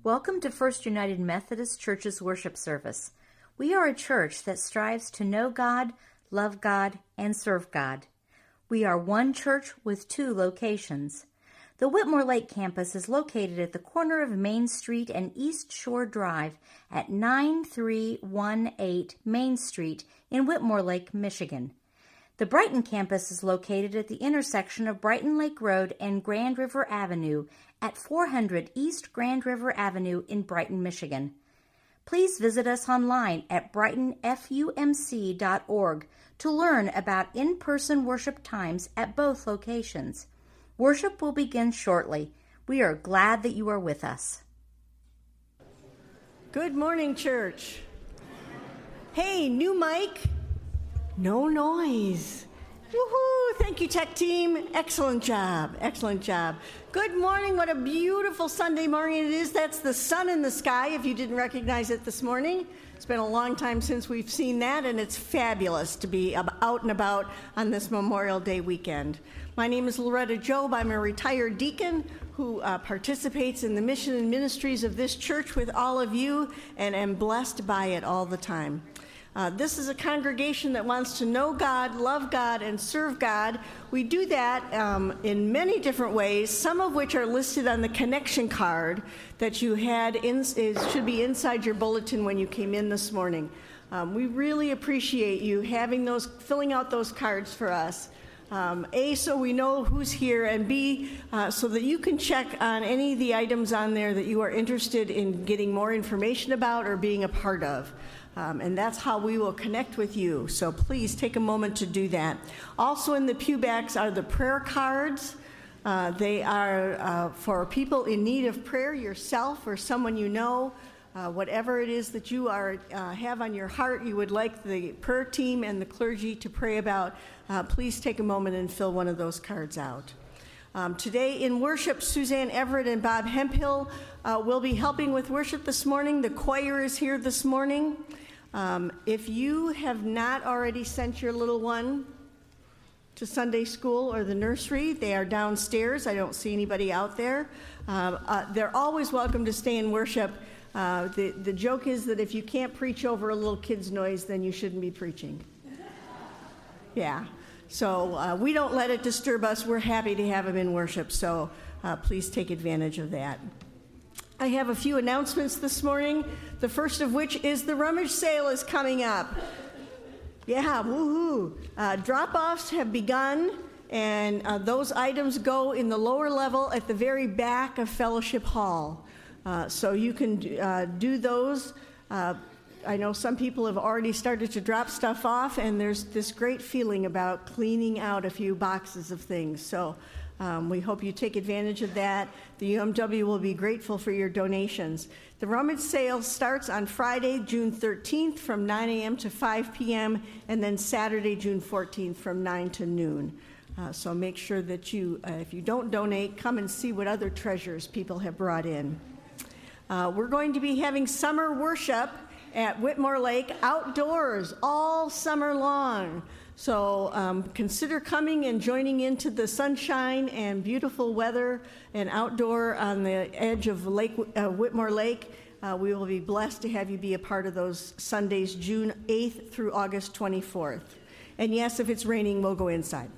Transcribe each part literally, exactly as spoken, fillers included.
Welcome to First United Methodist Church's worship service. We are a church that strives to know God, love God, and serve God. We are one church with two locations. The Whitmore Lake campus is located at the corner of Main Street and East Shore Drive at nine three one eight Main Street in Whitmore Lake, Michigan. The Brighton campus is located at the intersection of Brighton Lake Road and Grand River Avenue at four hundred East Grand River Avenue in Brighton, Michigan. Please visit us online at brighton f u m c dot org to learn about in-person worship times at both locations. Worship will begin shortly. We are glad that you are with us. Good morning, church. Hey, new mic. No noise. Woohoo! Thank you, tech team. Excellent job. Excellent job. Good morning. What a beautiful Sunday morning it is. That's the sun in the sky, if you didn't recognize it this morning. It's been a long time since we've seen that, and it's fabulous to be out and about on this Memorial Day weekend. My name is Loretta Job. I'm a retired deacon who uh, participates in the mission and ministries of this church with all of you, and am blessed by it all the time. Uh, this is a congregation that wants to know God, love God, and serve God. We do that um, in many different ways, some of which are listed on the connection card that you had. In, it should be inside your bulletin when you came in this morning. Um, we really appreciate you having those, filling out those cards for us. Um, A, so we know who's here, and B, uh, so that you can check on any of the items on there that you are interested in getting more information about or being a part of. Um, and that's how we will connect with you. So please take a moment to do that. Also in the pew backs are the prayer cards. Uh, they are uh, for people in need of prayer, yourself or someone you know. Uh, whatever it is that you are uh, have on your heart, you would like the prayer team and the clergy to pray about, uh, please take a moment and fill one of those cards out. Um, today in worship, Suzanne Everett and Bob Hemphill uh, will be helping with worship this morning. The choir is here this morning. Um, if you have not already sent your little one to Sunday school or the nursery, they are downstairs. I don't see anybody out there. Uh, uh, they're always welcome to stay in worship. Uh, the, the joke is that if you can't preach over a little kid's noise, then you shouldn't be preaching. Yeah. So uh, we don't let it disturb us. We're happy to have them in worship, so uh, please take advantage of that. I have a few announcements this morning, the first of which is the rummage sale is coming up. Yeah, woohoo. Uh, drop-offs have begun, and uh, those items go in the lower level at the very back of Fellowship Hall. Uh, so you can uh, do those. Uh, I know some people have already started to drop stuff off, and there's this great feeling about cleaning out a few boxes of things. So um, we hope you take advantage of that. The U M W will be grateful for your donations. The rummage sale starts on Friday, June thirteenth from nine a.m. to five p.m., and then Saturday, June fourteenth from nine to noon. Uh, so make sure that you, uh, if you don't donate, come and see what other treasures people have brought in. Uh, we're going to be having summer worship at Whitmore Lake outdoors all summer long. So um, consider coming and joining into the sunshine and beautiful weather and outdoor on the edge of Lake uh, Whitmore Lake. Uh, we will be blessed to have you be a part of those Sundays, June eighth through August twenty-fourth. And yes, if it's raining, we'll go inside.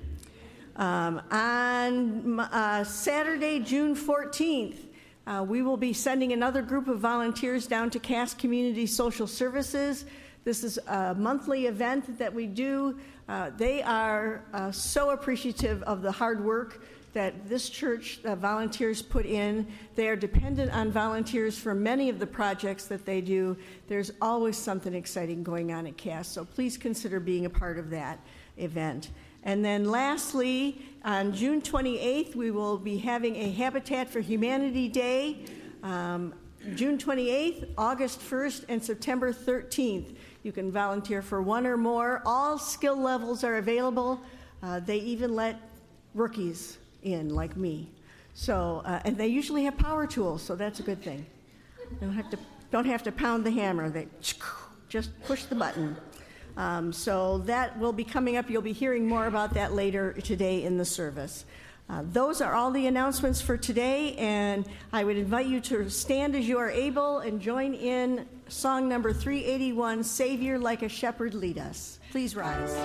Um, on uh, Saturday, June fourteenth, Uh, we will be sending another group of volunteers down to Cass Community Social Services. This is a monthly event that we do. Uh, they are uh, so appreciative of the hard work that this church uh, volunteers put in. They are dependent on volunteers for many of the projects that they do. There's always something exciting going on at Cass, so please consider being a part of that event. And then lastly, on June twenty-eighth, we will be having a Habitat for Humanity Day. Um, June twenty-eighth, August first, and September thirteenth. You can volunteer for one or more. All skill levels are available. Uh, they even let rookies in, like me. So, uh, and they usually have power tools, so that's a good thing. Don't have to, don't have to pound the hammer. They just push the button. Um, so that will be coming up. You'll be hearing more about that later today in the service. Uh, those are all the announcements for today, and I would invite you to stand as you are able and join in song number three eighty-one, Savior Like a Shepherd Lead Us. Please rise.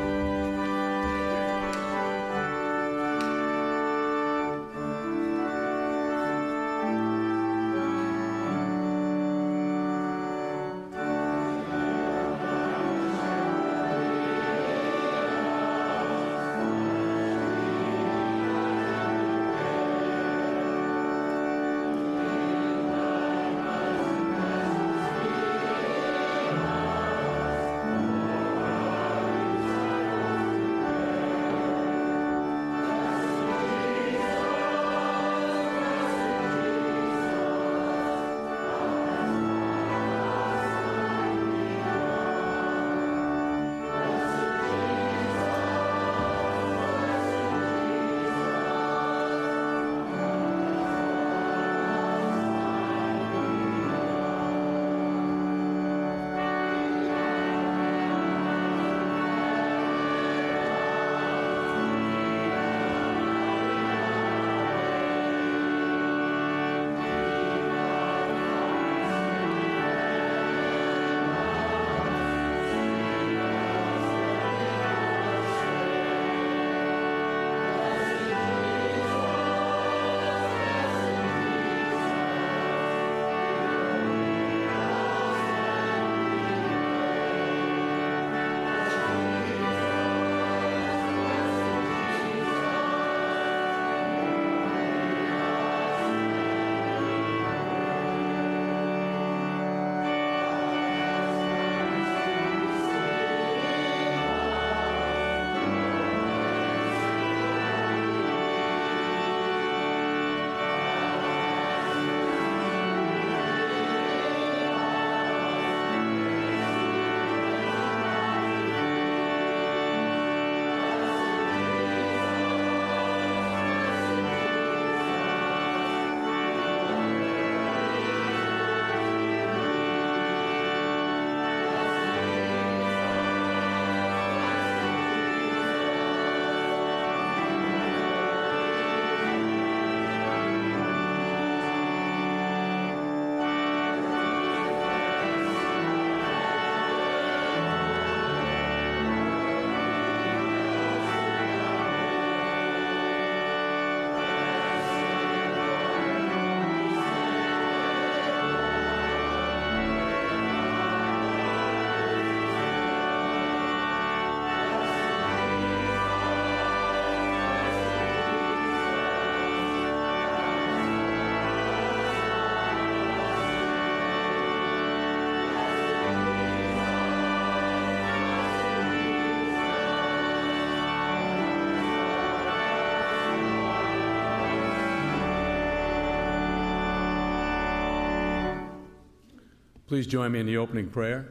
Please join me in the opening prayer.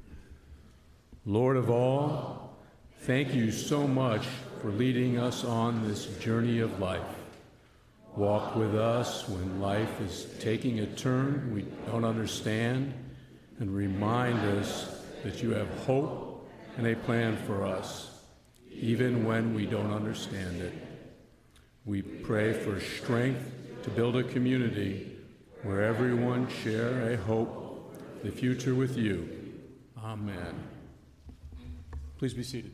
Lord of all, thank you so much for leading us on this journey of life. Walk with us when life is taking a turn we don't understand, and remind us that you have hope and a plan for us, even when we don't understand it. We pray for strength to build a community where everyone share a hope, the future with you. Amen. Please be seated.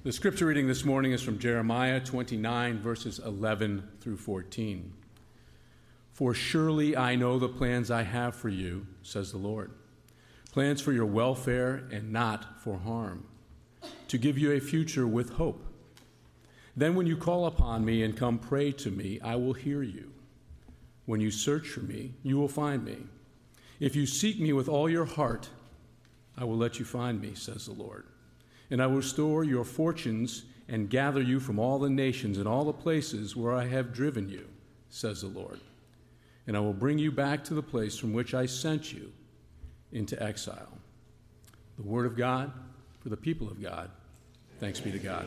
The scripture reading this morning is from Jeremiah twenty-nine, verses eleven through fourteen. For surely I know the plans I have for you, says the Lord, plans for your welfare and not for harm, to give you a future with hope. Then when you call upon me and come pray to me, I will hear you. When you search for me, you will find me. If you seek me with all your heart, I will let you find me, says the Lord. And I will restore your fortunes and gather you from all the nations and all the places where I have driven you, says the Lord. And I will bring you back to the place from which I sent you into exile. The word of God for the people of God. Thanks be to God.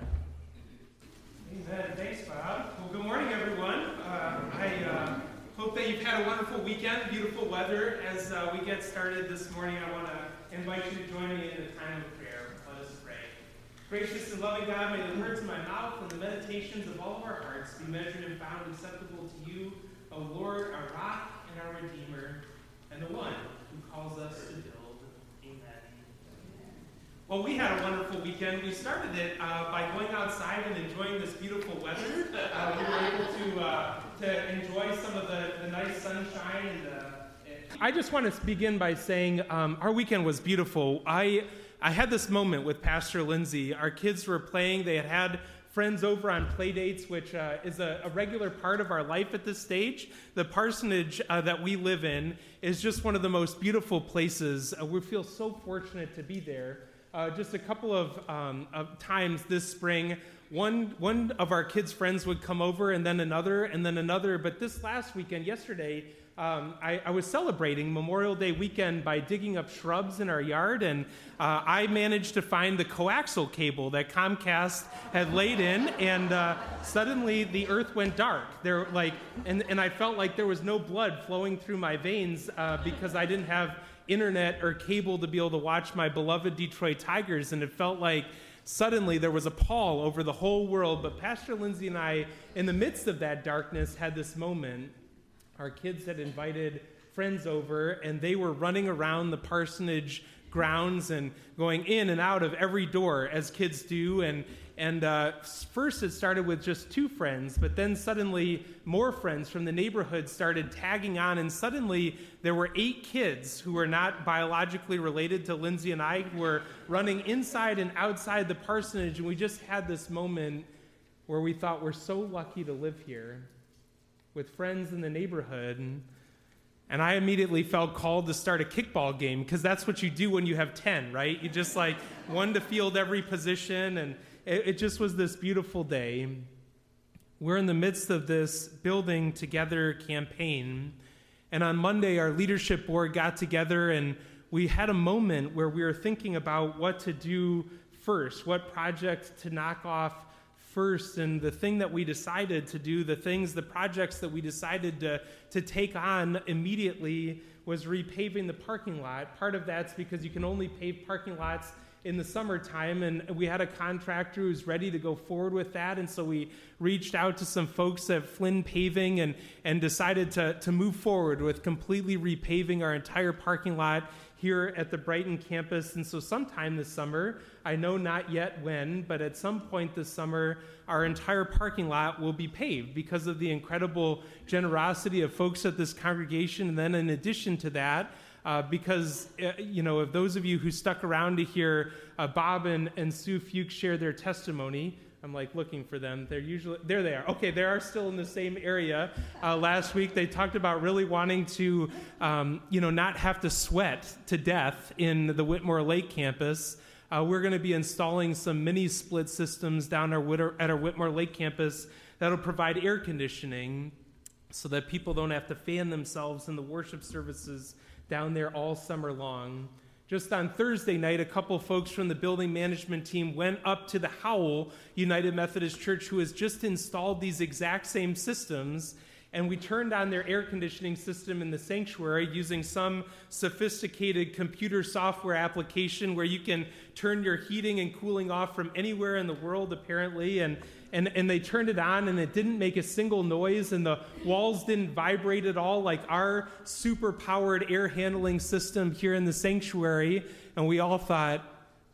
Amen. Thanks, Bob. Well, good morning, everyone. Uh, I uh, hope that you've had a wonderful weekend, beautiful weather. As uh, we get started this morning, I want to invite you to join me in a time of prayer. Let us pray. Gracious and loving God, may the words of my mouth and the meditations of all of our hearts be measured and found acceptable to you, O Lord, our rock and our Redeemer, and the one who calls us to build. Amen. Well, we had a wonderful weekend. We started it uh, by going outside and enjoying this beautiful weather. Uh, we were able to uh, to enjoy some of the, the nice sunshine. And uh, I just want to begin by saying um, our weekend was beautiful. I I had this moment with Pastor Lindsay. Our kids were playing. They had had friends over on play dates, which uh, is a, a regular part of our life at this stage. The parsonage uh, that we live in is just one of the most beautiful places. Uh, we feel so fortunate to be there. Uh, just a couple of, um, of times this spring, one one of our kids' friends would come over, and then another, and then another. But this last weekend, yesterday, um, I, I was celebrating Memorial Day weekend by digging up shrubs in our yard, and uh, I managed to find the coaxial cable that Comcast had laid in, and uh, suddenly the earth went dark. There, like, and, and I felt like there was no blood flowing through my veins uh, because I didn't have internet or cable to be able to watch my beloved Detroit Tigers, and it felt like suddenly there was a pall over the whole world. But Pastor Lindsay and I, in the midst of that darkness, had this moment. Our kids had invited friends over, and they were running around the parsonage grounds and going in and out of every door, as kids do. And And uh, first it started with just two friends, but then suddenly more friends from the neighborhood started tagging on, and suddenly there were eight kids who were not biologically related to Lindsay and I, who were running inside and outside the parsonage, and we just had this moment where we thought we're so lucky to live here with friends in the neighborhood. And, and I immediately felt called to start a kickball game, because that's what you do when you have ten, right? You just like one to field every position, and it just was this beautiful day. We're in the midst of this Building Together campaign, and on Monday our leadership board got together and we had a moment where we were thinking about what to do first, what project to knock off first, and the thing that we decided to do, the things, the projects that we decided to, to take on immediately was repaving the parking lot. Part of that's because you can only pave parking lots in the summertime, and we had a contractor who was ready to go forward with that, and so we reached out to some folks at Flynn Paving and, and decided to, to move forward with completely repaving our entire parking lot here at the Brighton campus. And so sometime this summer, I know not yet when, but at some point this summer, our entire parking lot will be paved because of the incredible generosity of folks at this congregation. And then in addition to that, Uh, because, uh, you know, if those of you who stuck around to hear uh, Bob and, and Sue Fuchs share their testimony, I'm like looking for them. They're usually, there they are. Okay, they are still in the same area. Uh, last week they talked about really wanting to, um, you know, not have to sweat to death in the Whitmore Lake campus. Uh, we're going to be installing some mini split systems down our Whitter, at our Whitmore Lake campus that'll provide air conditioning so that people don't have to fan themselves in the worship services down there all summer long. Just on Thursday night, a couple folks from the building management team went up to the Howell United Methodist Church, who has just installed these exact same systems, and we turned on their air conditioning system in the sanctuary using some sophisticated computer software application where you can turn your heating and cooling off from anywhere in the world, apparently, and And, and they turned it on, and it didn't make a single noise, and the walls didn't vibrate at all like our super-powered air handling system here in the sanctuary. And we all thought,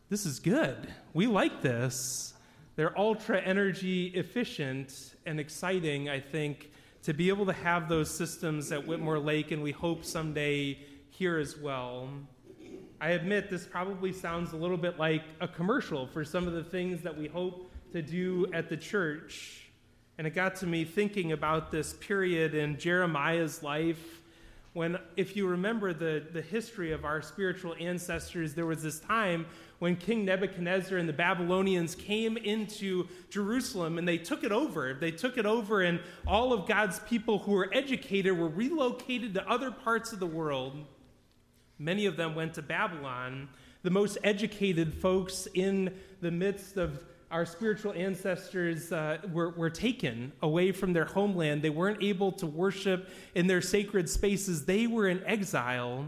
this is good. We like this. They're ultra energy efficient and exciting, I think, to be able to have those systems at Whitmore Lake, and we hope someday here as well. I admit this probably sounds a little bit like a commercial for some of the things that we hope to do at the church. And it got to me thinking about this period in Jeremiah's life when, if you remember the, the history of our spiritual ancestors, there was this time when King Nebuchadnezzar and the Babylonians came into Jerusalem and they took it over. They took it over, and all of God's people who were educated were relocated to other parts of the world. Many of them went to Babylon. The most educated folks in the midst of our spiritual ancestors uh, were, were taken away from their homeland. They weren't able to worship in their sacred spaces. They were in exile.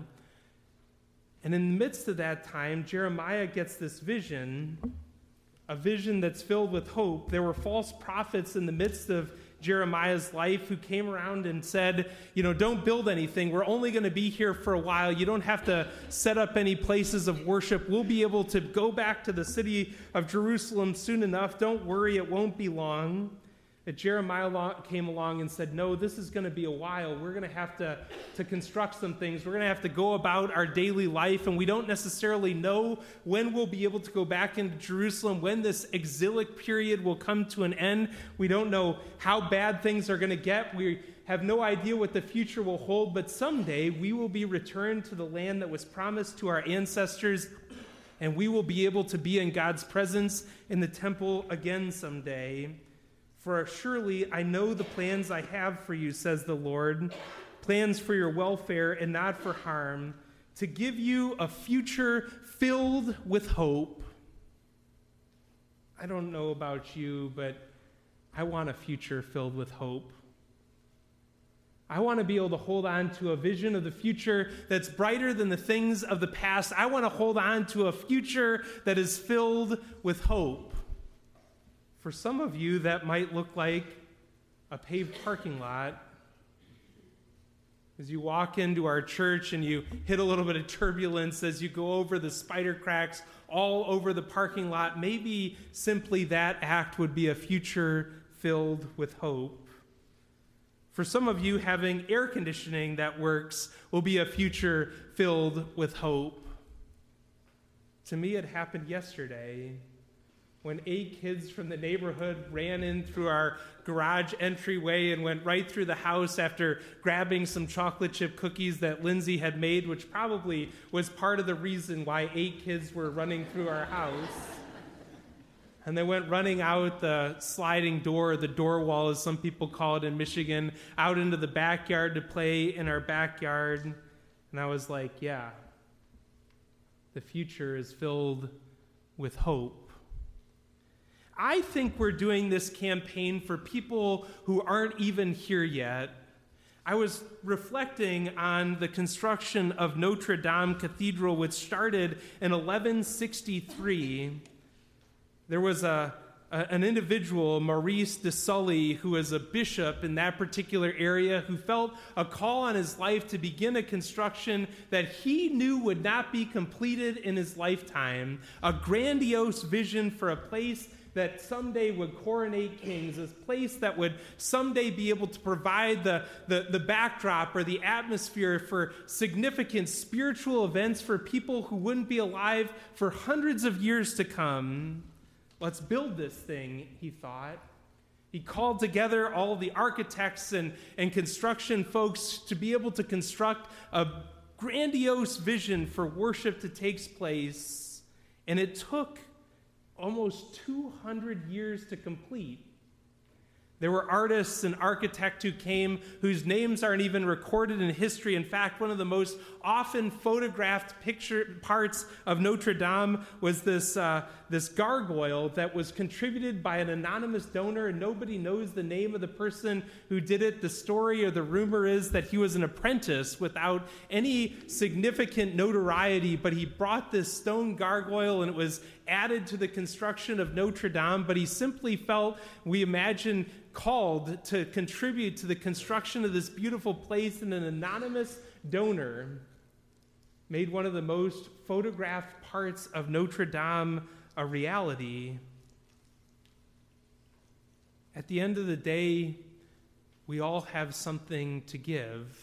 And in the midst of that time, Jeremiah gets this vision, a vision that's filled with hope. There were false prophets in the midst of Jeremiah's life who came around and said, you know, don't build anything. We're only going to be here for a while. You don't have to set up any places of worship. We'll be able to go back to the city of Jerusalem soon enough. Don't worry, it won't be long. But Jeremiah came along and said, no, this is going to be a while. We're going to have to, to construct some things. We're going to have to go about our daily life, and we don't necessarily know when we'll be able to go back into Jerusalem, when this exilic period will come to an end. We don't know how bad things are going to get. We have no idea what the future will hold, but someday we will be returned to the land that was promised to our ancestors, and we will be able to be in God's presence in the temple again someday. For surely I know the plans I have for you, says the Lord, plans for your welfare and not for harm, to give you a future filled with hope. I don't know about you, but I want a future filled with hope. I want to be able to hold on to a vision of the future that's brighter than the things of the past. I want to hold on to a future that is filled with hope. For some of you, that might look like a paved parking lot. As you walk into our church and you hit a little bit of turbulence as you go over the spider cracks all over the parking lot, maybe simply that act would be a future filled with hope. For some of you, having air conditioning that works will be a future filled with hope. To me, it happened yesterday, when eight kids from the neighborhood ran in through our garage entryway and went right through the house after grabbing some chocolate chip cookies that Lindsay had made, which probably was part of the reason why eight kids were running through our house. And they went running out the sliding door, the door wall, as some people call it in Michigan, out into the backyard to play in our backyard. And I was like, yeah, the future is filled with hope. I think we're doing this campaign for people who aren't even here yet. I was reflecting on the construction of Notre Dame Cathedral, which started in eleven sixty-three. There was a, a an individual, Maurice de Sully, who was a bishop in that particular area, who felt a call on his life to begin a construction that he knew would not be completed in his lifetime, a grandiose vision for a place that someday would coronate kings, a place that would someday be able to provide the, the, the backdrop or the atmosphere for significant spiritual events for people who wouldn't be alive for hundreds of years to come. Let's build this thing, he thought. He called together all the architects and, and construction folks to be able to construct a grandiose vision for worship to take place. And it took almost two hundred years to complete. There were artists and architects who came whose names aren't even recorded in history. In fact, one of the most often photographed picture parts of Notre Dame was this, uh, this gargoyle that was contributed by an anonymous donor, and nobody knows the name of the person who did it. The story or the rumor is that he was an apprentice without any significant notoriety, but he brought this stone gargoyle and it was added to the construction of Notre Dame, but he simply felt, we imagine, called to contribute to the construction of this beautiful place, and an anonymous donor made one of the most photographed parts of Notre Dame a reality. At the end of the day, we all have something to give.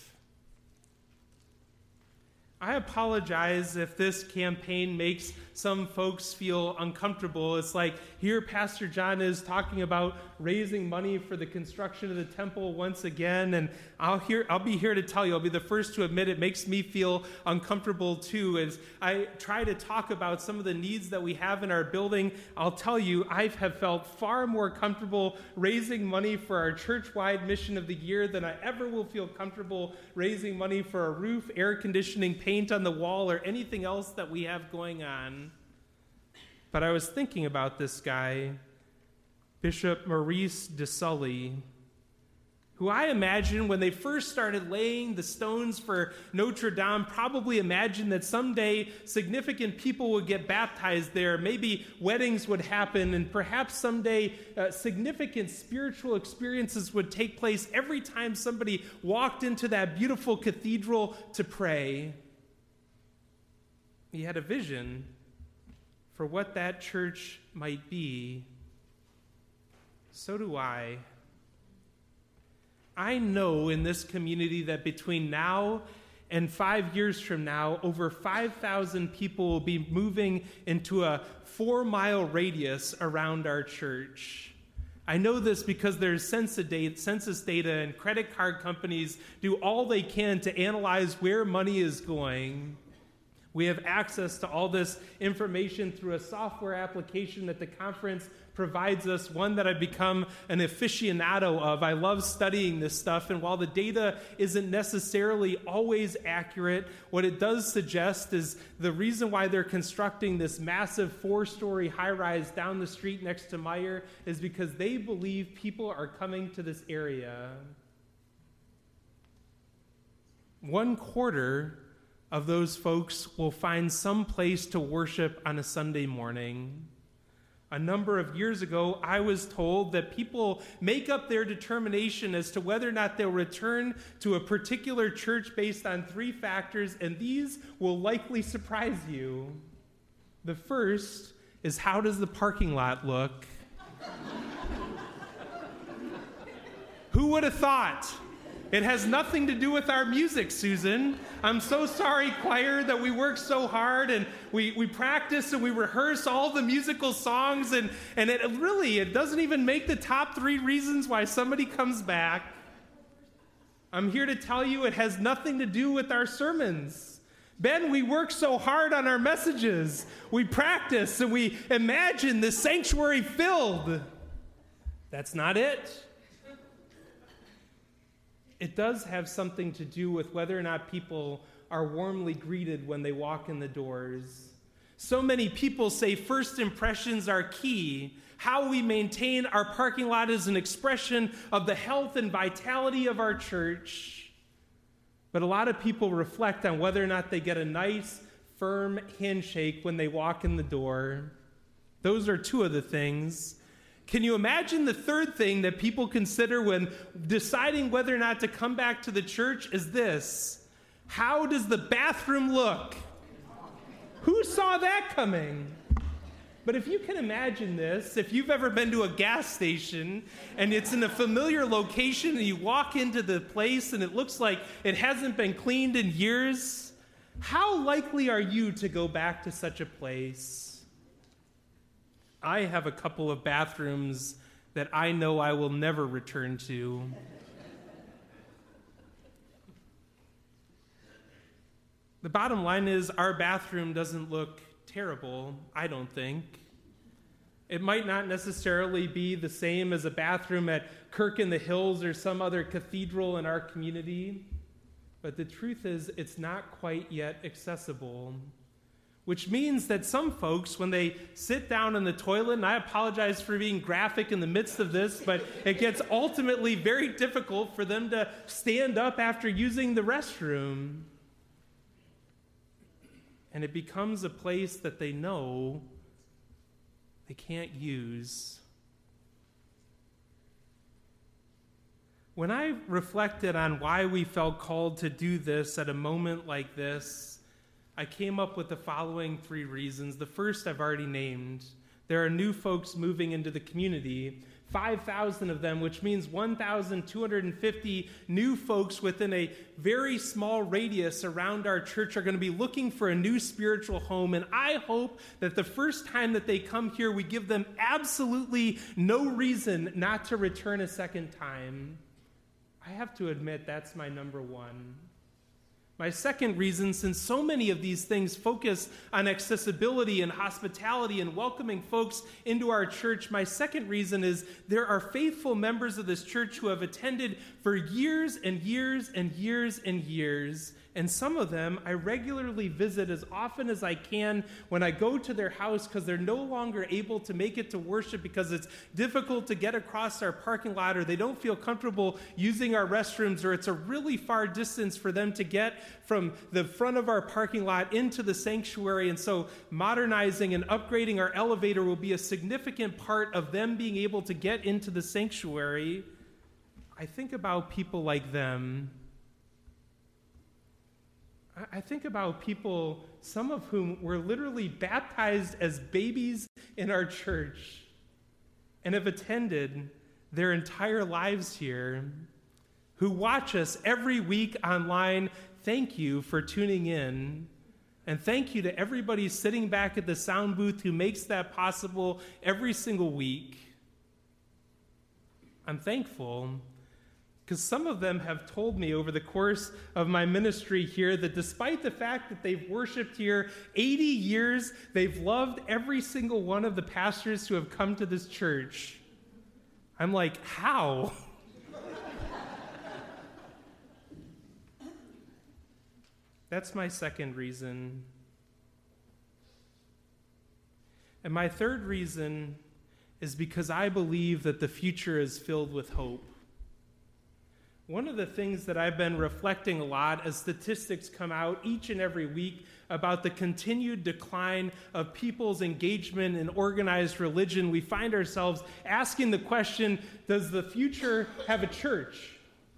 I apologize if this campaign makes some folks feel uncomfortable. It's like, here Pastor John is talking about raising money for the construction of the temple once again, and I'll hear, I'll be here to tell you, I'll be the first to admit it makes me feel uncomfortable too. As I try to talk about some of the needs that we have in our building, I'll tell you, I have felt far more comfortable raising money for our church-wide mission of the year than I ever will feel comfortable raising money for a roof, air conditioning, paint on the wall, or anything else that we have going on. But I was thinking about this guy, Bishop Maurice de Sully, who I imagine when they first started laying the stones for Notre Dame, probably imagined that someday significant people would get baptized there, maybe weddings would happen, and perhaps someday uh, significant spiritual experiences would take place every time somebody walked into that beautiful cathedral to pray. He had a vision for what that church might be. So do I. I know in this community that between now and five years from now, over five thousand people will be moving into a four-mile radius around our church. I know this because there's census data and credit card companies do all they can to analyze where money is going. We have access to all this information through a software application that the conference provides us, one that I've become an aficionado of. I love studying this stuff, and while the data isn't necessarily always accurate, what it does suggest is the reason why they're constructing this massive four-story high-rise down the street next to Meyer is because they believe people are coming to this area. One quarter of those folks will find some place to worship on a Sunday morning. A number of years ago, I was told that people make up their determination as to whether or not they'll return to a particular church based on three factors, and these will likely surprise you. The first is, how does the parking lot look? Who would have thought? It has nothing to do with our music, Susan. I'm so sorry, choir, that we work so hard and we, we practice and we rehearse all the musical songs, and, and it really, it doesn't even make the top three reasons why somebody comes back. I'm here to tell you it has nothing to do with our sermons. Ben, we work so hard on our messages. We practice and we imagine the sanctuary filled. That's not it. It does have something to do with whether or not people are warmly greeted when they walk in the doors. So many people say first impressions are key. How we maintain our parking lot is an expression of the health and vitality of our church. But a lot of people reflect on whether or not they get a nice, firm handshake when they walk in the door. Those are two of the things. Can you imagine the third thing that people consider when deciding whether or not to come back to the church is this? How does the bathroom look? Who saw that coming? But if you can imagine this, if you've ever been to a gas station and it's in a familiar location and you walk into the place and it looks like it hasn't been cleaned in years, how likely are you to go back to such a place? I have a couple of bathrooms that I know I will never return to. The bottom line is our bathroom doesn't look terrible, I don't think. It might not necessarily be the same as a bathroom at Kirk in the Hills or some other cathedral in our community, but the truth is it's not quite yet accessible. Which means that some folks, when they sit down in the toilet, and I apologize for being graphic in the midst of this, but it gets ultimately very difficult for them to stand up after using the restroom. And it becomes a place that they know they can't use. When I reflected on why we felt called to do this at a moment like this, I came up with the following three reasons. The first I've already named. There are new folks moving into the community, five thousand of them, which means one thousand two hundred fifty new folks within a very small radius around our church are going to be looking for a new spiritual home. And I hope that the first time that they come here, we give them absolutely no reason not to return a second time. I have to admit, that's my number one. My second reason, since so many of these things focus on accessibility and hospitality and welcoming folks into our church, my second reason is there are faithful members of this church who have attended for years and years and years and years. And some of them I regularly visit as often as I can when I go to their house because they're no longer able to make it to worship because it's difficult to get across our parking lot, or they don't feel comfortable using our restrooms, or it's a really far distance for them to get from the front of our parking lot into the sanctuary. And so modernizing and upgrading our elevator will be a significant part of them being able to get into the sanctuary. I think about people like them. I think about people, some of whom were literally baptized as babies in our church and have attended their entire lives here, who watch us every week online. Thank you for tuning in. And thank you to everybody sitting back at the sound booth who makes that possible every single week. I'm thankful because some of them have told me over the course of my ministry here that despite the fact that they've worshiped here eighty years, they've loved every single one of the pastors who have come to this church. I'm like, how? That's my second reason. And my third reason is because I believe that the future is filled with hope. One of the things that I've been reflecting a lot as statistics come out each and every week about the continued decline of people's engagement in organized religion, we find ourselves asking the question, does the future have a church?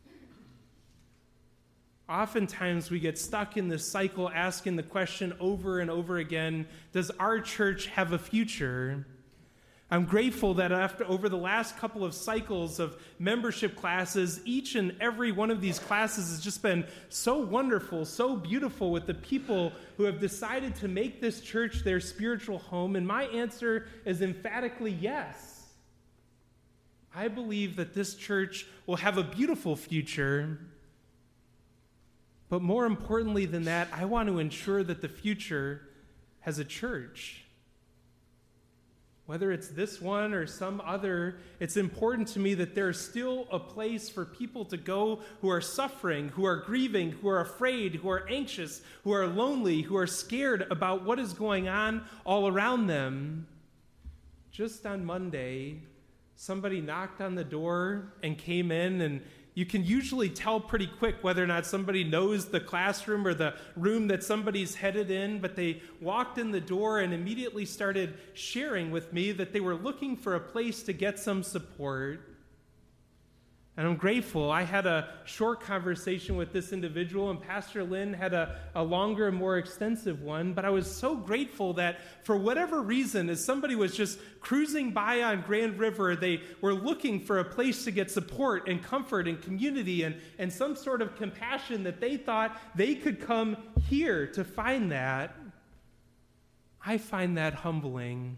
Oftentimes we get stuck in this cycle asking the question over and over again, does our church have a future? I'm grateful that after over the last couple of cycles of membership classes, each and every one of these classes has just been so wonderful, so beautiful with the people who have decided to make this church their spiritual home. And my answer is emphatically yes. I believe that this church will have a beautiful future. But more importantly than that, I want to ensure that the future has a church. Whether it's this one or some other, it's important to me that there's still a place for people to go who are suffering, who are grieving, who are afraid, who are anxious, who are lonely, who are scared about what is going on all around them. Just on Monday, somebody knocked on the door and came in, and you can usually tell pretty quick whether or not somebody knows the classroom or the room that somebody's headed in, but they walked in the door and immediately started sharing with me that they were looking for a place to get some support. And I'm grateful. I had a short conversation with this individual, and Pastor Lynn had a, a longer and more extensive one, but I was so grateful that for whatever reason, as somebody was just cruising by on Grand River, they were looking for a place to get support and comfort and community and, and some sort of compassion, that they thought they could come here to find that. I find that humbling.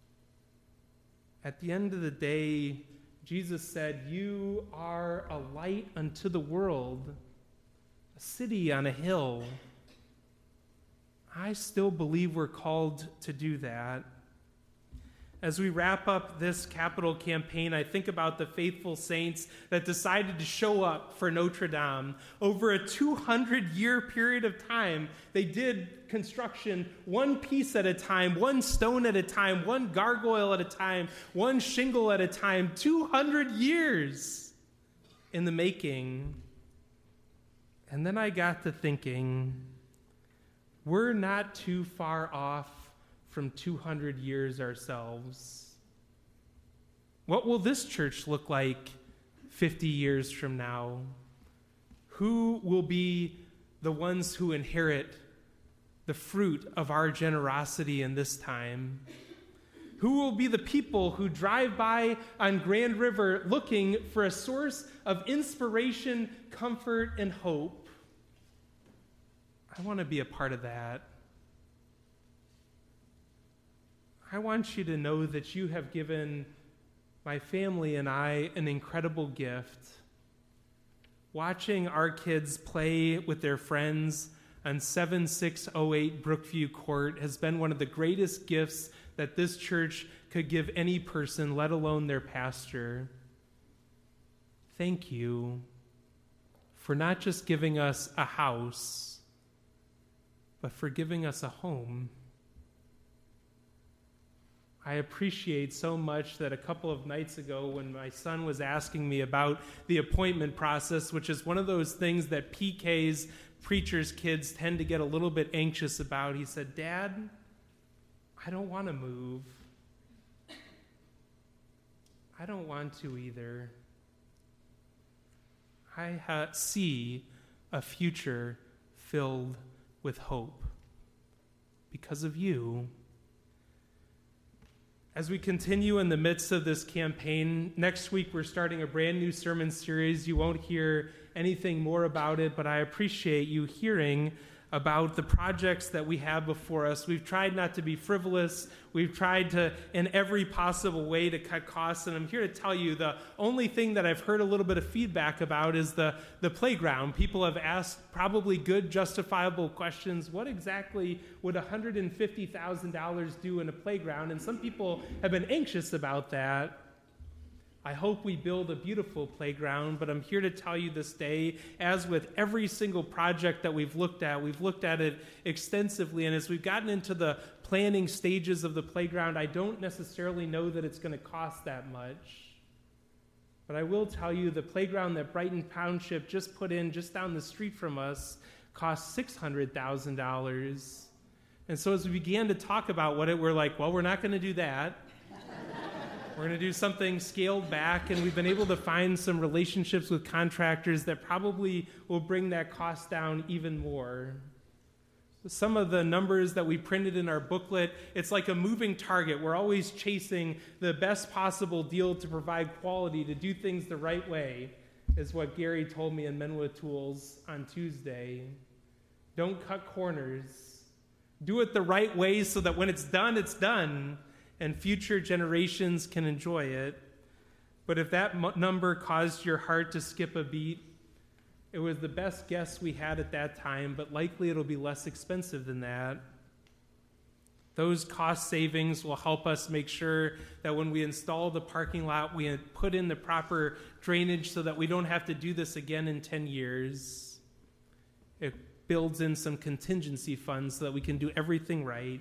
At the end of the day, Jesus said, "You are a light unto the world, a city on a hill." I still believe we're called to do that. As we wrap up this capital campaign, I think about the faithful saints that decided to show up for Notre Dame. Over a two hundred year period of time, they did construction one piece at a time, one stone at a time, one gargoyle at a time, one shingle at a time, two hundred years in the making. And then I got to thinking, we're not too far off from two hundred years ourselves. What will this church look like fifty years from now? Who will be the ones who inherit the fruit of our generosity in this time? Who will be the people who drive by on Grand River looking for a source of inspiration, comfort, and hope? I want to be a part of that. I want you to know that you have given my family and I an incredible gift. Watching our kids play with their friends on seven six oh eight Brookview Court has been one of the greatest gifts that this church could give any person, let alone their pastor. Thank you for not just giving us a house, but for giving us a home. I appreciate so much that a couple of nights ago when my son was asking me about the appointment process, which is one of those things that P K's, preachers' kids, tend to get a little bit anxious about, he said, "Dad, I don't want to move. I don't want to either. I ha- see a future filled with hope because of you." As we continue in the midst of this campaign, next week we're starting a brand new sermon series. You won't hear anything more about it, but I appreciate you hearing about the projects that we have before us. We've tried not to be frivolous. We've tried to, in every possible way, to cut costs. And I'm here to tell you the only thing that I've heard a little bit of feedback about is the, the playground. People have asked probably good, justifiable questions. What exactly would one hundred fifty thousand dollars do in a playground? And some people have been anxious about that. I hope we build a beautiful playground, but I'm here to tell you this day, as with every single project that we've looked at, we've looked at it extensively, and as we've gotten into the planning stages of the playground, I don't necessarily know that it's going to cost that much. But I will tell you the playground that Brighton Township just put in just down the street from us cost six hundred thousand dollars. And so as we began to talk about what it, we're like, well, we're not going to do that. We're going to do something scaled back, and we've been able to find some relationships with contractors that probably will bring that cost down even more. Some of the numbers that we printed in our booklet, it's like a moving target. We're always chasing the best possible deal to provide quality, to do things the right way, is what Gary told me in Men with Tools on Tuesday. Don't cut corners. Do it the right way so that when it's done, it's done, and future generations can enjoy it. But if that m- number caused your heart to skip a beat, it was the best guess we had at that time, but likely it'll be less expensive than that. Those cost savings will help us make sure that when we install the parking lot, we put in the proper drainage so that we don't have to do this again in ten years. It builds in some contingency funds so that we can do everything right.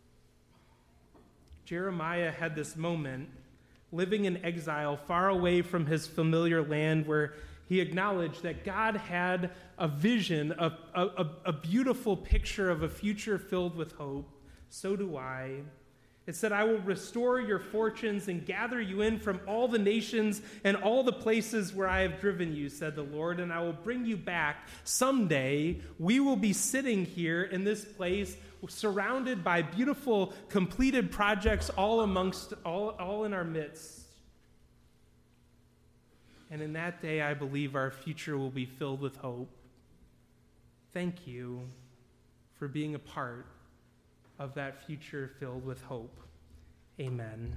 Jeremiah had this moment, living in exile, far away from his familiar land, where he acknowledged that God had a vision, a, a, a beautiful picture of a future filled with hope. So do I. It said, "I will restore your fortunes and gather you in from all the nations and all the places where I have driven you, said the Lord, and I will bring you back. Someday we will be sitting here in this place, surrounded by beautiful, completed projects all amongst, all, all in our midst. And in that day, I believe our future will be filled with hope." Thank you for being a part of that future filled with hope. Amen.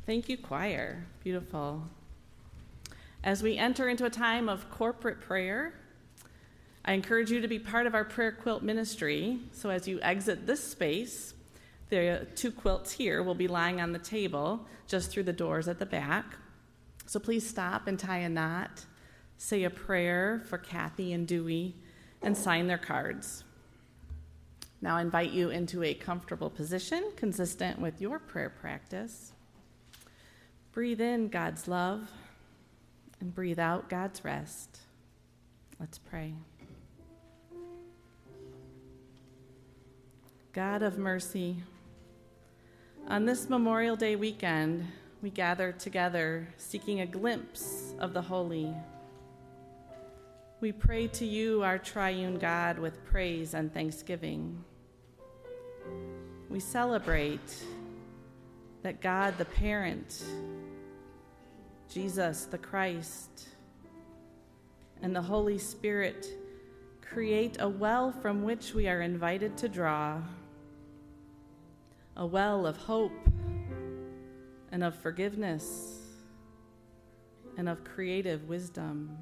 Thank you, choir. Beautiful. As we enter into a time of corporate prayer, I encourage you to be part of our prayer quilt ministry. So as you exit this space, the two quilts here will be lying on the table just through the doors at the back. So please stop and tie a knot, say a prayer for Kathy and Dewey, and sign their cards. Now I invite you into a comfortable position consistent with your prayer practice. Breathe in God's love and breathe out God's rest. Let's pray. God of mercy, on this Memorial Day weekend, we gather together seeking a glimpse of the holy. We pray to you, our triune God, with praise and thanksgiving. We celebrate that God the parent, Jesus the Christ, and the Holy Spirit create a well from which we are invited to draw, a well of hope and of forgiveness and of creative wisdom.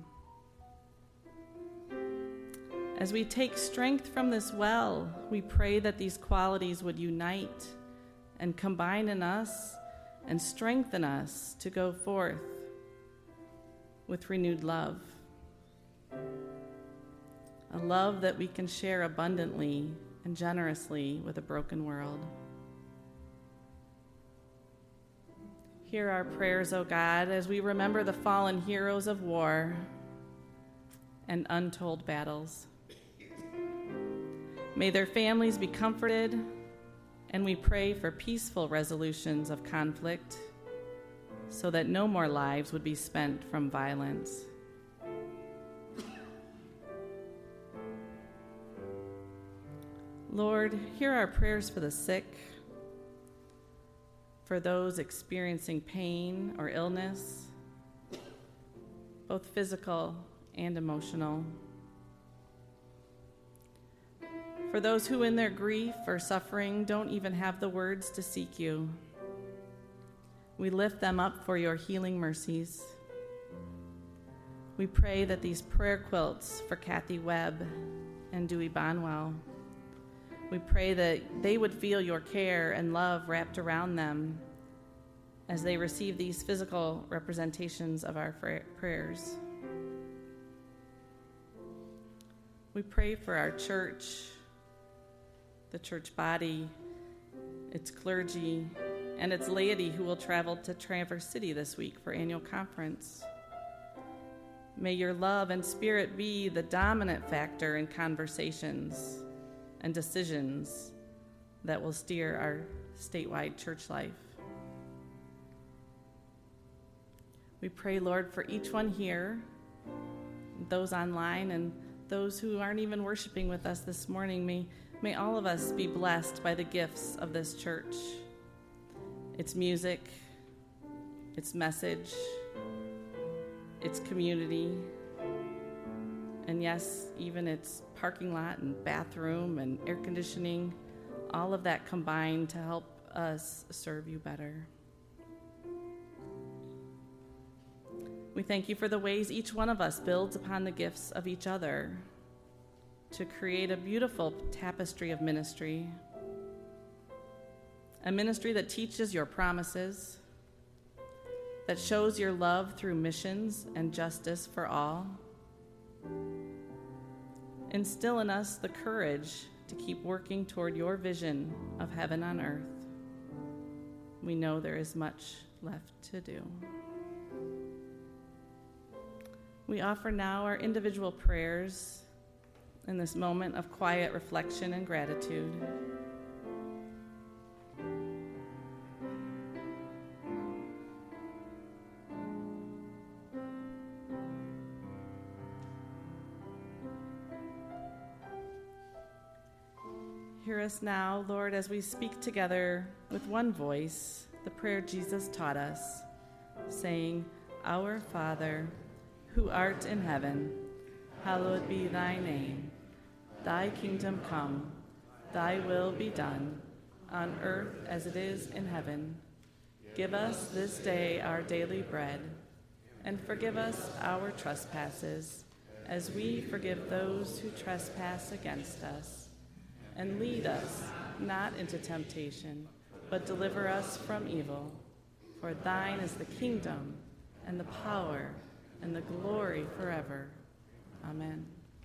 As we take strength from this well, we pray that these qualities would unite and combine in us and strengthen us to go forth with renewed love. A love that we can share abundantly and generously with a broken world. Hear our prayers, O God, as we remember the fallen heroes of war and untold battles. May their families be comforted, and we pray for peaceful resolutions of conflict so that no more lives would be spent from violence. Lord, hear our prayers for the sick, for those experiencing pain or illness, both physical and emotional. For those who in their grief or suffering don't even have the words to seek you, we lift them up for your healing mercies. We pray that these prayer quilts for Kathy Webb and Dewey Bonwell, we pray that they would feel your care and love wrapped around them as they receive these physical representations of our prayers. We pray for our church, the church body, its clergy, and its laity who will travel to Traverse City this week for annual conference. May your love and spirit be the dominant factor in conversations and decisions that will steer our statewide church life. We pray, Lord, for each one here, those online and those who aren't even worshiping with us this morning. May, may all of us be blessed by the gifts of this church, its music, its message, its community, and yes, even its parking lot and bathroom and air conditioning, all of that combined to help us serve you better. We thank you for the ways each one of us builds upon the gifts of each other to create a beautiful tapestry of ministry, a ministry that teaches your promises, that shows your love through missions and justice for all. Instill in us the courage to keep working toward your vision of heaven on earth. We know there is much left to do. We offer now our individual prayers in this moment of quiet reflection and gratitude. Hear us now, Lord, as we speak together with one voice the prayer Jesus taught us, saying, Our Father, who art in heaven, hallowed be thy name. Thy kingdom come, thy will be done, on earth as it is in heaven. Give us this day our daily bread, and forgive us our trespasses, as we forgive those who trespass against us. And lead us not into temptation, but deliver us from evil. For thine is the kingdom, and the power, and the glory forever. Amen.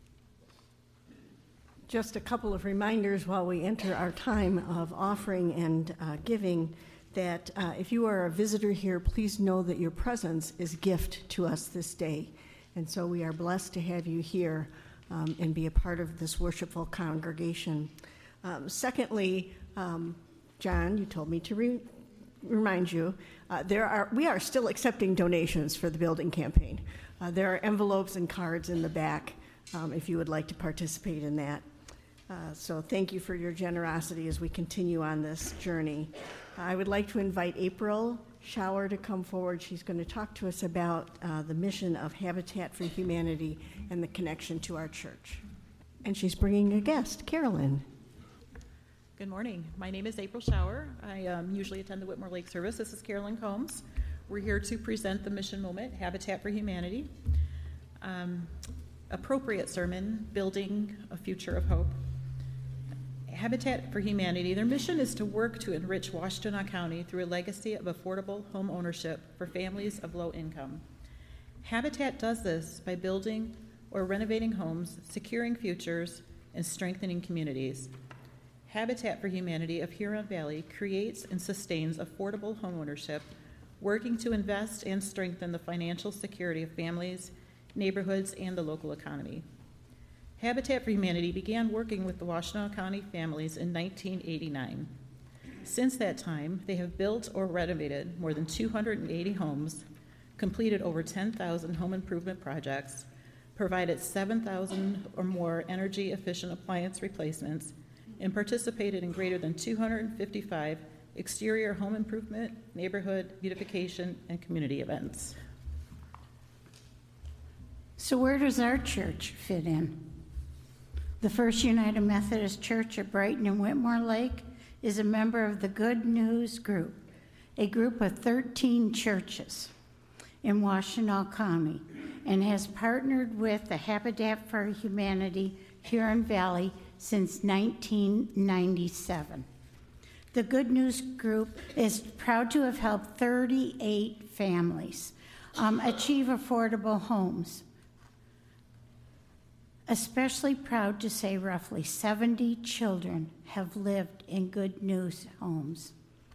Just a couple of reminders while we enter our time of offering and uh, giving, that uh, if you are a visitor here, please know that your presence is a gift to us this day. And so we are blessed to have you here um, and be a part of this worshipful congregation. Um, secondly, um, John, you told me to re- remind you, uh, there are we are still accepting donations for the building campaign. Uh, there are envelopes and cards in the back um, if you would like to participate in that. Uh, so thank you for your generosity as we continue on this journey. I would like to invite April Schauer to come forward. She's going to talk to us about uh, the mission of Habitat for Humanity and the connection to our church. And she's bringing a guest, Carolyn. Good morning. My name is April Schauer. I um, usually attend the Whitmore Lake service. This is Carolyn Combs. We're here to present the mission moment, Habitat for Humanity. Um, appropriate sermon, Building a Future of Hope. Habitat for Humanity, their mission is to work to enrich Washtenaw County through a legacy of affordable home ownership for families of low income. Habitat does this by building or renovating homes, securing futures, and strengthening communities. Habitat for Humanity of Huron Valley creates and sustains affordable homeownership, working to invest and strengthen the financial security of families, neighborhoods, and the local economy. Habitat for Humanity began working with the Washtenaw County families in nineteen eighty-nine. Since that time, they have built or renovated more than two hundred eighty homes, completed over ten thousand home improvement projects, provided seven thousand or more energy-efficient appliance replacements, and participated in greater than two hundred fifty-five exterior home improvement, neighborhood beautification, and community events. So where does our church fit in? The First United Methodist Church at Brighton and Whitmore Lake is a member of the Good News Group, a group of thirteen churches in Washtenaw County, and has partnered with the Habitat for Humanity Huron Valley since nineteen ninety-seven. The Good News Group is proud to have helped thirty-eight families um, achieve affordable homes. Especially proud to say roughly seventy children have lived in Good News homes.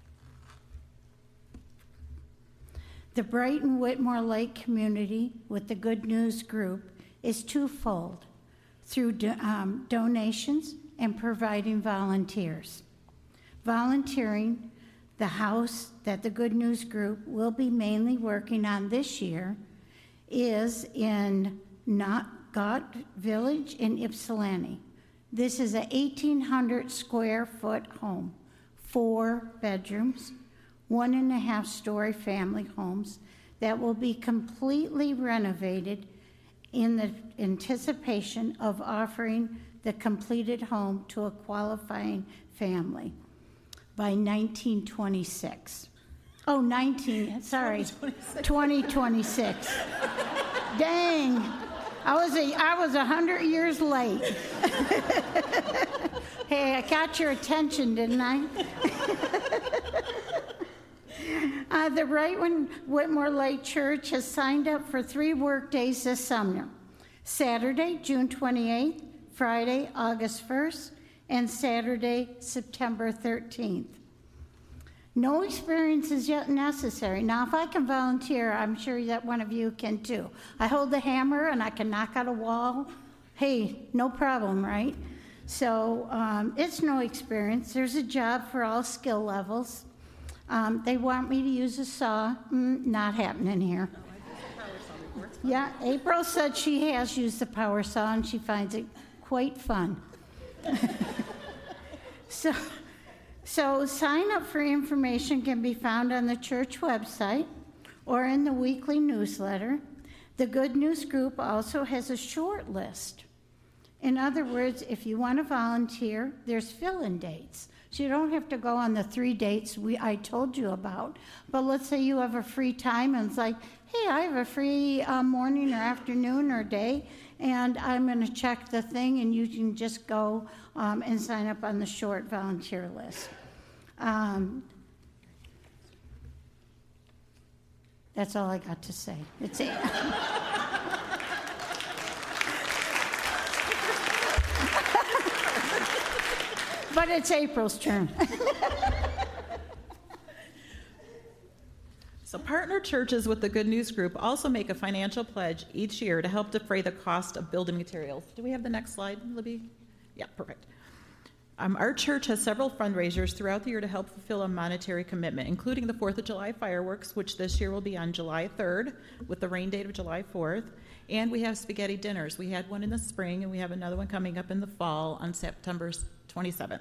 The Brighton Whitmore Lake community with the Good News Group is twofold, through do, um, donations and providing volunteers. Volunteering, the house that the Good News Group will be mainly working on this year, is in not Gott Village in Ypsilanti. This is an eighteen hundred square foot home, four bedrooms, one and a half story family homes that will be completely renovated in the anticipation of offering the completed home to a qualifying family by nineteen twenty-six. Oh, nineteen, sorry, twenty twenty-six. Dang. I was a, I was a hundred years late. Hey, I got your attention, didn't I? uh, the Brighton Whitmore Lake Church has signed up for three work days this summer: Saturday, June twenty-eighth, Friday, August first, and Saturday, September thirteenth. No experience is yet necessary. Now, if I can volunteer, I'm sure that one of you can too. I hold the hammer and I can knock out a wall. Hey, no problem, right? So um, it's no experience. There's a job for all skill levels. Um, they want me to use a saw. Mm, not happening here. Yeah, April said she has used the power saw and she finds it quite fun. so... So sign up for information can be found on the church website or in the weekly newsletter. The Good News Group also has a short list. In other words, if you want to volunteer, there's fill-in dates. So you don't have to go on the three dates we I told you about. But let's say you have a free time and it's like, hey, I have a free uh, morning or afternoon or day, and I'm going to check the thing, and you can just go um, and sign up on the short volunteer list. Um, that's all I got to say. It's it. But it's April's turn. So partner churches with the Good News Group also make a financial pledge each year to help defray the cost of building materials. Do we have the next slide, Libby? Yeah, perfect. Um, our church has several fundraisers throughout the year to help fulfill a monetary commitment, including the fourth of July fireworks, which this year will be on July third with the rain date of July fourth. And we have spaghetti dinners. We had one in the spring, and we have another one coming up in the fall on September twenty-seventh.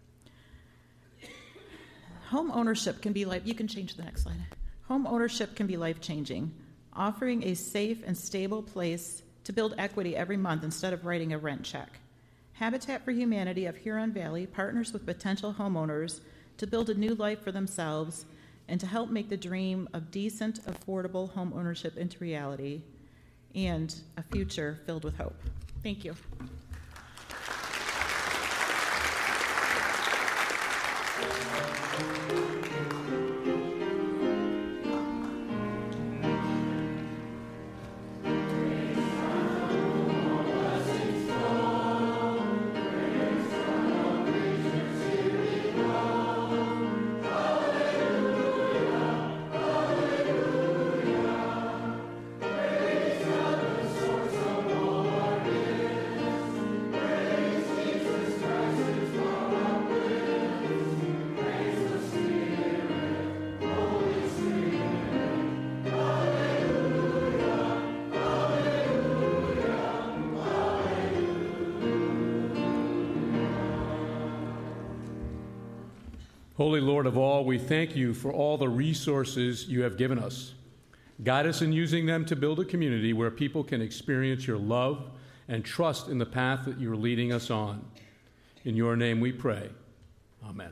Home ownership can be like, you can change the next slide. Home ownership can be life-changing, offering a safe and stable place to build equity every month instead of writing a rent check. Habitat for Humanity of Huron Valley partners with potential homeowners to build a new life for themselves and to help make the dream of decent, affordable home ownership into reality and a future filled with hope. Thank you. Holy Lord of all, we thank you for all the resources you have given us. Guide us in using them to build a community where people can experience your love and trust in the path that you're leading us on. In your name we pray. Amen.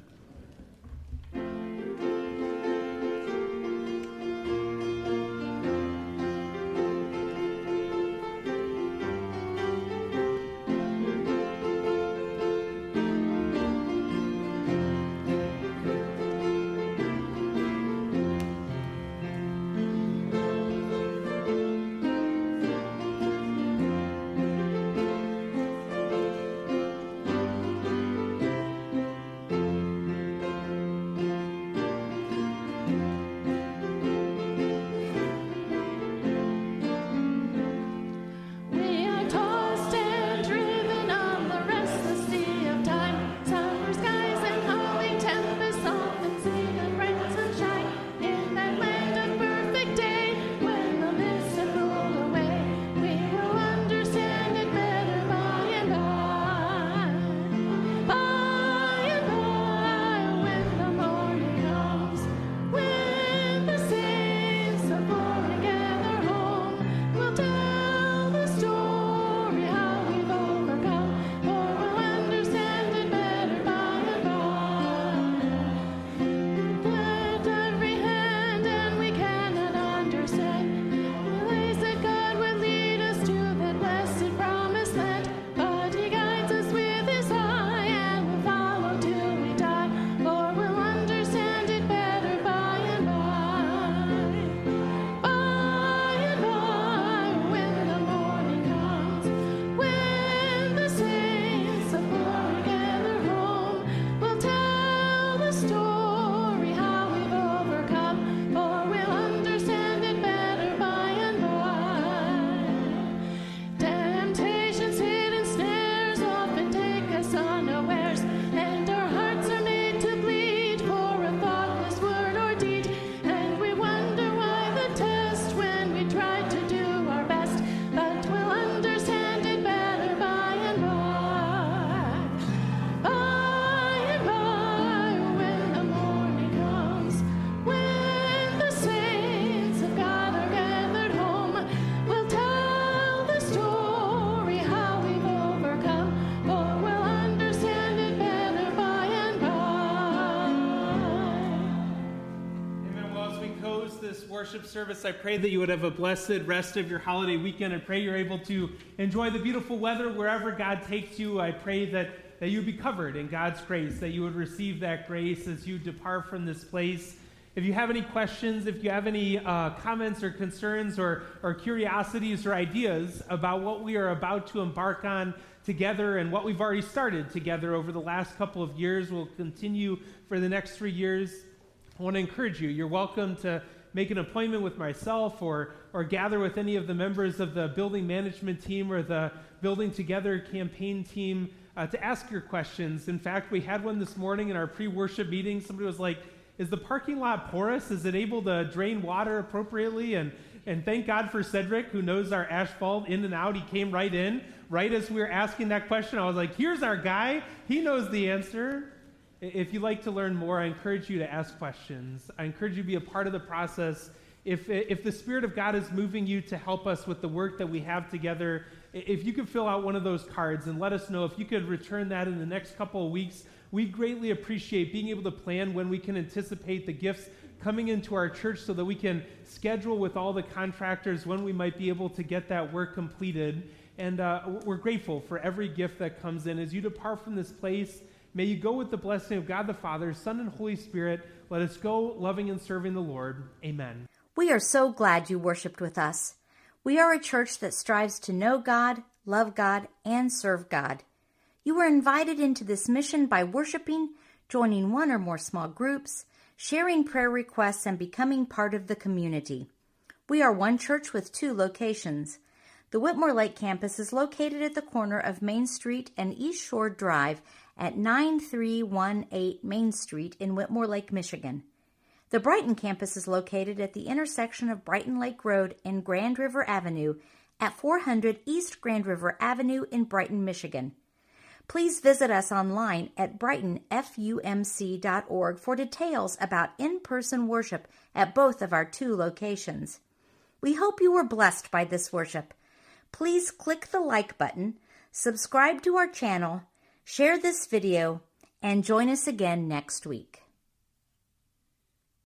worship service. I pray that you would have a blessed rest of your holiday weekend. I pray you're able to enjoy the beautiful weather wherever God takes you. I pray that, that you would be covered in God's grace, that you would receive that grace as you depart from this place. If you have any questions, if you have any uh, comments or concerns or, or curiosities or ideas about what we are about to embark on together and what we've already started together over the last couple of years, we'll continue for the next three years. I want to encourage you. You're welcome to make an appointment with myself or, or gather with any of the members of the building management team or the Building Together campaign team uh, to ask your questions. In fact, we had one this morning in our pre-worship meeting. Somebody was like, is the parking lot porous? Is it able to drain water appropriately? And and thank God for Cedric, who knows our asphalt in and out. He came right in, right as we were asking that question. I was like, here's our guy. He knows the answer. If you'd like to learn more, I encourage you to ask questions. I encourage you to be a part of the process. If if the Spirit of God is moving you to help us with the work that we have together, if you could fill out one of those cards and let us know, if you could return that in the next couple of weeks, we greatly appreciate being able to plan when we can anticipate the gifts coming into our church so that we can schedule with all the contractors when we might be able to get that work completed. And uh, we're grateful for every gift that comes in. As you depart from this place, may you go with the blessing of God the Father, Son, and Holy Spirit. Let us go loving and serving the Lord. Amen. We are so glad you worshiped with us. We are a church that strives to know God, love God, and serve God. You were invited into this mission by worshiping, joining one or more small groups, sharing prayer requests, and becoming part of the community. We are one church with two locations. The Whitmore Lake campus is located at the corner of Main Street and East Shore Drive at nine three one eight Main Street in Whitmore Lake, Michigan. The Brighton campus is located at the intersection of Brighton Lake Road and Grand River Avenue at four hundred East Grand River Avenue in Brighton, Michigan. Please visit us online at brighton f u m c dot org for details about in-person worship at both of our two locations. We hope you were blessed by this worship. Please click the like button, subscribe to our channel, share this video, and join us again next week.